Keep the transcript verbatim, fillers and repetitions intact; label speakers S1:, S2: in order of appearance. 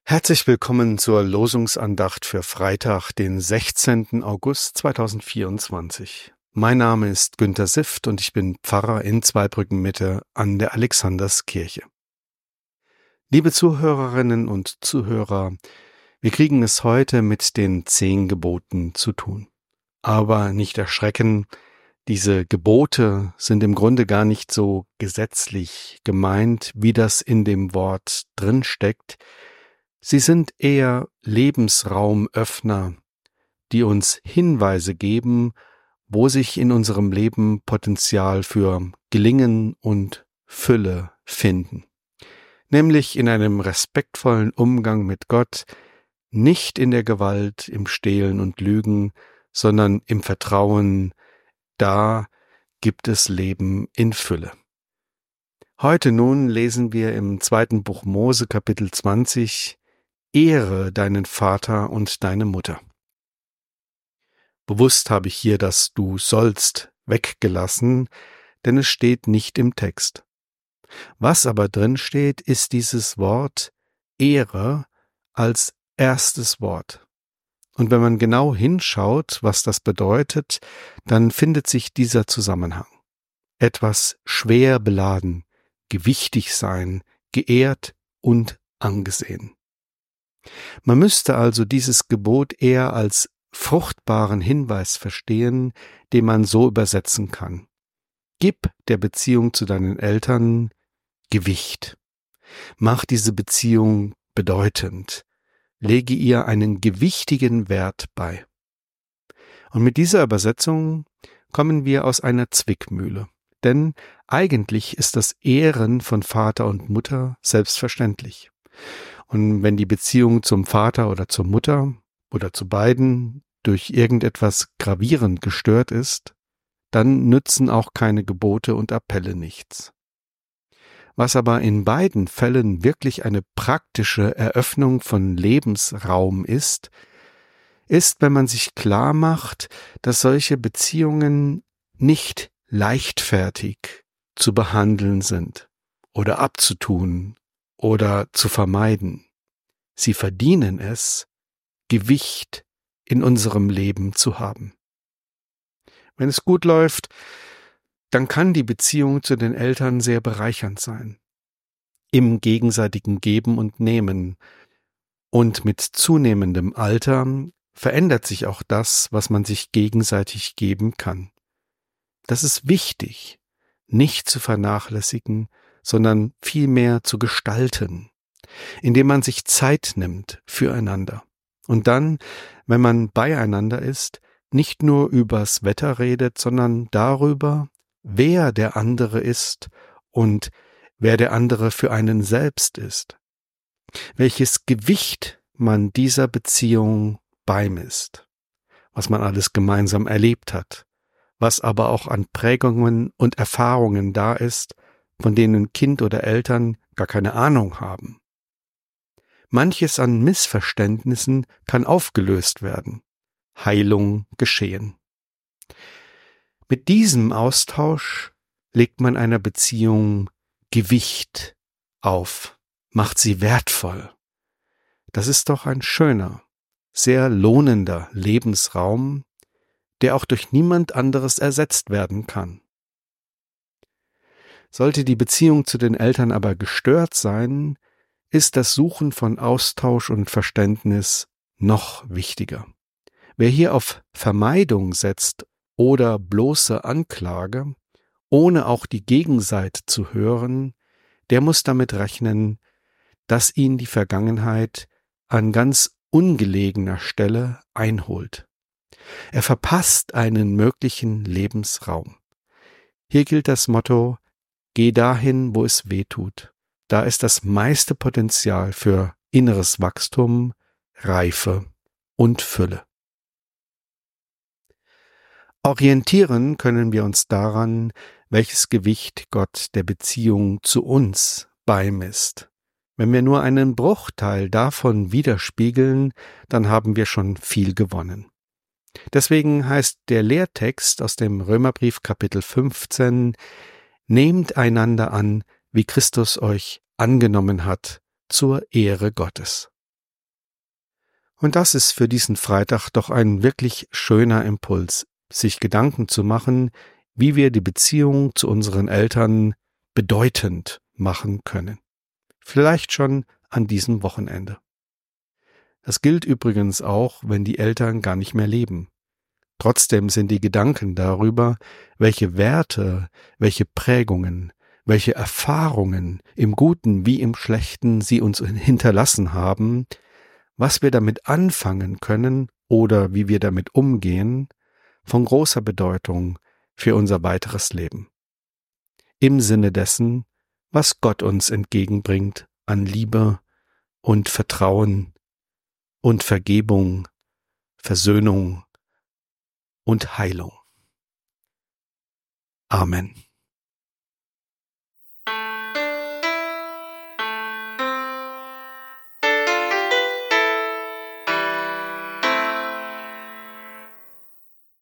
S1: Herzlich willkommen zur Losungsandacht für Freitag, den sechzehnten August zweitausendvierundzwanzig. Mein Name ist Günter Sift und ich bin Pfarrer in Zweibrücken Mitte an der Alexanderskirche. Liebe Zuhörerinnen und Zuhörer, wir kriegen es heute mit den zehn Geboten zu tun. Aber nicht erschrecken, diese Gebote sind im Grunde gar nicht so gesetzlich gemeint, wie das in dem Wort drinsteckt. Sie sind eher Lebensraumöffner, die uns Hinweise geben, wo sich in unserem Leben Potenzial für Gelingen und Fülle finden. Nämlich in einem respektvollen Umgang mit Gott, nicht in der Gewalt, im Stehlen und Lügen, sondern im Vertrauen, da gibt es Leben in Fülle. Heute nun lesen wir im zweiten Buch Mose, Kapitel zwanzig, Ehre deinen Vater und deine Mutter. Bewusst habe ich hier das Du sollst weggelassen, denn es steht nicht im Text. Was aber drin steht, ist dieses Wort Ehre als erstes Wort. Und wenn man genau hinschaut, was das bedeutet, dann findet sich dieser Zusammenhang. Etwas schwer beladen, gewichtig sein, geehrt und angesehen. Man müsste also dieses Gebot eher als fruchtbaren Hinweis verstehen, den man so übersetzen kann. Gib der Beziehung zu deinen Eltern Gewicht. Mach diese Beziehung bedeutend. Lege ihr einen gewichtigen Wert bei. Und mit dieser Übersetzung kommen wir aus einer Zwickmühle. Denn eigentlich ist das Ehren von Vater und Mutter selbstverständlich. Und wenn die Beziehung zum Vater oder zur Mutter oder zu beiden durch irgendetwas gravierend gestört ist, dann nützen auch keine Gebote und Appelle nichts. Was aber in beiden Fällen wirklich eine praktische Eröffnung von Lebensraum ist, ist, wenn man sich klar macht, dass solche Beziehungen nicht leichtfertig zu behandeln sind oder abzutun oder zu vermeiden. Sie verdienen es, Gewicht in unserem Leben zu haben. Wenn es gut läuft, dann kann die Beziehung zu den Eltern sehr bereichernd sein. Im gegenseitigen Geben und Nehmen. Und mit zunehmendem Alter verändert sich auch das, was man sich gegenseitig geben kann. Das ist wichtig, nicht zu vernachlässigen, sondern vielmehr zu gestalten, indem man sich Zeit nimmt füreinander. Und dann, wenn man beieinander ist, nicht nur übers Wetter redet, sondern darüber, wer der andere ist und wer der andere für einen selbst ist. Welches Gewicht man dieser Beziehung beimisst, was man alles gemeinsam erlebt hat, was aber auch an Prägungen und Erfahrungen da ist, von denen Kind oder Eltern gar keine Ahnung haben. Manches an Missverständnissen kann aufgelöst werden, Heilung geschehen. Mit diesem Austausch legt man einer Beziehung Gewicht auf, macht sie wertvoll. Das ist doch ein schöner, sehr lohnender Lebensraum, der auch durch niemand anderes ersetzt werden kann. Sollte die Beziehung zu den Eltern aber gestört sein, ist das Suchen von Austausch und Verständnis noch wichtiger. Wer hier auf Vermeidung setzt oder bloße Anklage, ohne auch die Gegenseite zu hören, der muss damit rechnen, dass ihn die Vergangenheit an ganz ungelegener Stelle einholt. Er verpasst einen möglichen Lebensraum. Hier gilt das Motto: Geh dahin, wo es weh tut. Da ist das meiste Potenzial für inneres Wachstum, Reife und Fülle. Orientieren können wir uns daran, welches Gewicht Gott der Beziehung zu uns beimisst. Wenn wir nur einen Bruchteil davon widerspiegeln, dann haben wir schon viel gewonnen. Deswegen heißt der Lehrtext aus dem Römerbrief Kapitel fünfzehn: Nehmt einander an, wie Christus euch angenommen hat, zur Ehre Gottes. Und das ist für diesen Freitag doch ein wirklich schöner Impuls, sich Gedanken zu machen, wie wir die Beziehung zu unseren Eltern bedeutend machen können. Vielleicht schon an diesem Wochenende. Das gilt übrigens auch, wenn die Eltern gar nicht mehr leben. Trotzdem sind die Gedanken darüber, welche Werte, welche Prägungen, welche Erfahrungen im Guten wie im Schlechten sie uns hinterlassen haben, was wir damit anfangen können oder wie wir damit umgehen, von großer Bedeutung für unser weiteres Leben. Im Sinne dessen, was Gott uns entgegenbringt an Liebe und Vertrauen und Vergebung, Versöhnung und Heilung. Amen.